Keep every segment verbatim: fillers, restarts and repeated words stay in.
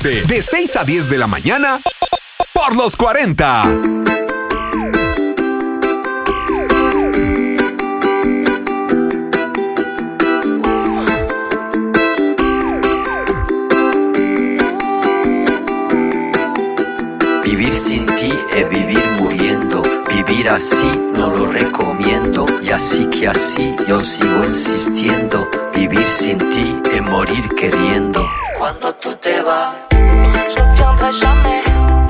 Conéctate de seis a diez de la mañana por los cuarenta. Vivir sin ti es vivir muriendo. Vivir así no lo recomiendo. Y así que así yo sigo insistiendo. Vivir sin ti es morir queriendo. Cuando tú te vas, je reviendrai jamais.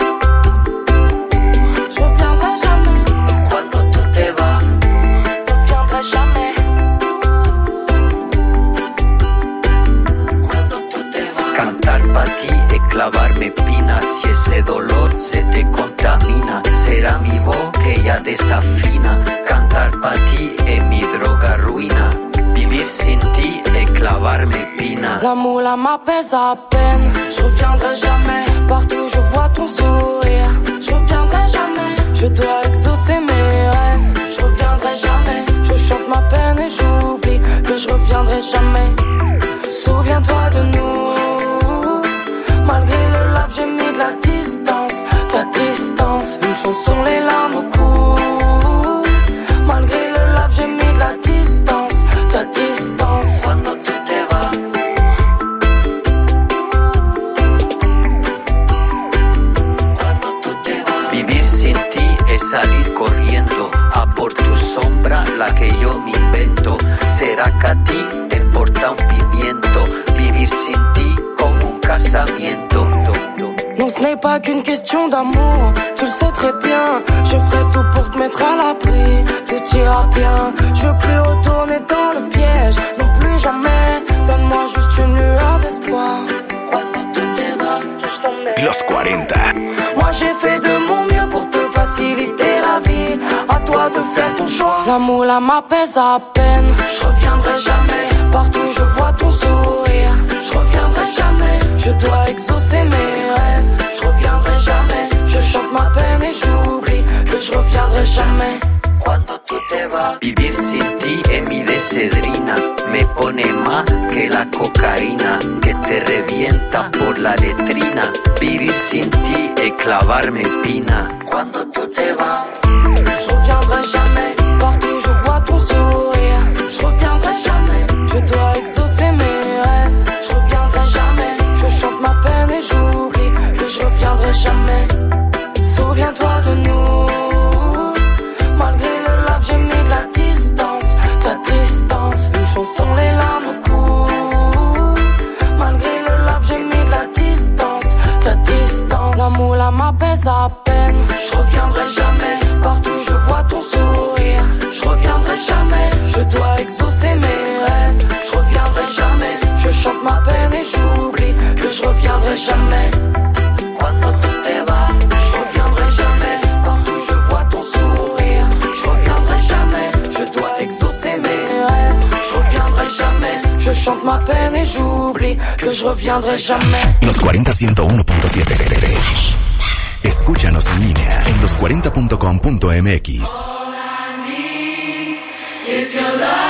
Je reviendrai jamais. Cuando tú te vas, je reviendrai jamais. Cuando tú te vas. Cantar pa' ti es clavarme espinas. Si ese dolor se te contamina, será mi voz que ya desafina. Cantar pa' ti es mi droga ruina. Vivir sin ti es clavarme espina. L'amour là m'apaise à peine. Je reviendrai jamais. Partout je vois ton sourire. Je reviendrai jamais. Je dois exaucer mes rêves. Je reviendrai jamais. Je chante ma peine et j'oublie que je reviendrai jamais. Souviens-toi de nous. Malgré le lave j'ai mis de la distance. Ta distance, une chanson les larmes au cou. Malgré le lave j'ai mis de la distance. Ta distance. Cuando tú te vas, cuando tú te vas. Vivir sin ti es salir corriendo a por tu sombra, la que yo me invento. Será que a ti te importa un pimiento. Vivir sin ti como un casamiento. Non, ce n'est pas qu'une question d'amour, tu le sais très bien. Je ferai tout pour te mettre à l'abri, tout ira bien. Je veux plus retourner dans le piège, non plus jamais. Donne-moi juste une lueur d'espoir. Cuando tú te vas, Touche ton nez. Los cuarenta. Moi j'ai fait de mon mieux pour te faciliter la vie. À toi de faire ton choix. L'amour là m'apaise à peine. Je reviendrai jamais. Partout je vois ton sourire. Je reviendrai jamais. Je dois exaucer mes rêves. Je reviendrai jamais. Je chante ma peine et j'oublie que je reviendrai jamais. cuando tú te vas. Vivir sin ti es mi desedrina. Me pone más que la cocaína que te revienta por la letrina. Vivir sin ti es clavarme espina. Cuando tú te vas, je reviendrai jamais. Partout je vois ton sourire. Je reviendrai jamais. Je dois exaucer mes rêves. Je reviendrai jamais. Je chante ma peine et j'oublie que je reviendrai jamais. Souviens-toi de nous. Malgré le lave j'ai mis de la distance. Ta distance, une chanson les larmes au cou. Malgré le lave j'ai mis de la distance. Ta distance, l'amour là m'apaise à peine. Je reviendrai jamais. Partout je vois ton sourire. Je reviendrai jamais. Je dois exaucer mes rêves. Je reviendrai jamais. Je chante ma peine et j'oublie que je reviendrai jamais. cuando tú te vas, Je reviendrai jamais. Partout je vois ton sourire. Je reviendrai jamais. Je dois exaucer mes rêves. Je reviendrai jamais. Je chante ma peine et j'oublie que je reviendrai jamais. Los cuarenta ciento uno punto siete. Escúchanos en línea en los cuarenta punto com punto m x. Is your love.